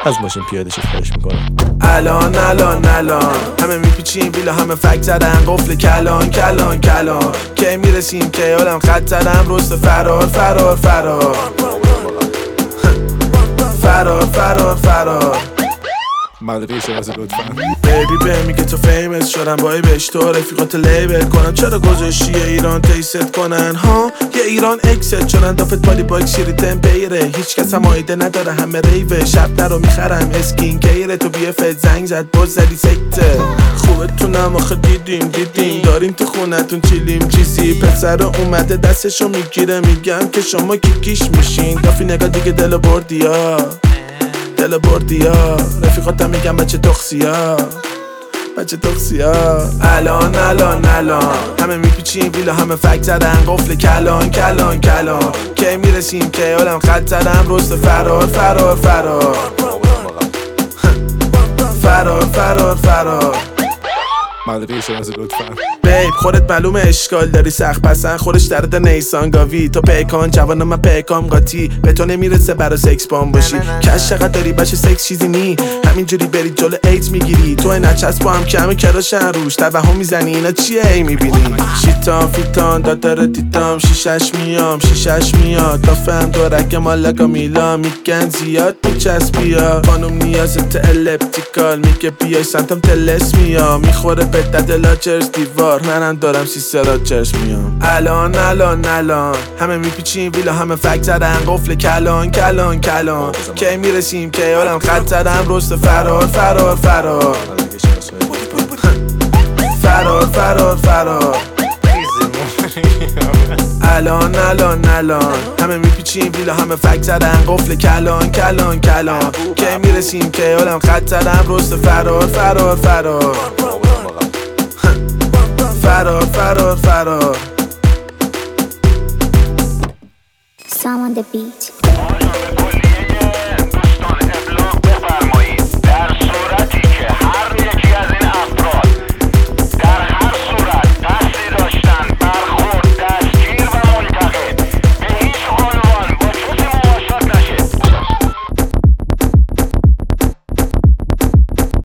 از ماشین پیاده شی خواهش میکنم. الان همه میپیچیم بیلا همه فک زدن قفل کلان که میرسیم که حالم خط زدم رست فرار مدرقه شناسی لطفا. بیبی به میگه تو فیمس شدم بای بهش تو رفیقات لیبل کنم. چرا گذاشتی ایران تیست کنن ها؟ یه ایران اکست شدن دافت بالی باک شیری تمپیره. هیچ کس هم آیده نداره همه ریوه. شب نرو میخرم اسکین کیره. تو بیه فت زنگ زد باز زدی سکته. خوبه تونم آخه دیدیم داریم تو خونتون چیلیم چیزی. پسر اومده دستشو میگیره میگم که شما کیش میشین. دافی نگاه دیگه دل بردیا رفیقاتم میگم بچه تخسیا. الان همه میپیچیم ویلا همه فک زدن قفل کلان که میرسیم که حالم خط زدم رست فرار مدرقه شناسی لطفا. بیب خودت معلومه اشکال داری سخت پسن خودش درد نیسان گاوی. تو پیکان جوانم من پیکام قاطی به تو نمیرسه برا سکس بام باشی. کش چقدر داری بشه سکس چیزی نی همینجوری بری جلو ایت میگیری. تو نچسب با هم که همه کراشن روش توهم میزنی اینا چیه ای میبینی. شیطان فیتان دادر تیتام شیشش میاد تا فهم دورک مالاگا میلا میگن زیاد میچسبیا. خانم نیازت الپتیکال میگه بیای سمتم تلس میام. میخوره به دد لاجرز دیوار منم دارم سیستر راجرز میام. الان همه میپیچیم ویلا همه فک زدن قفل کلان که میرسیم که حالم خط زدم رست فرار الان همه میپیچیم ویلا همه فک زدن قفل کلان که میرسیم که حالم خط زدم رست فرار Sam on the beat.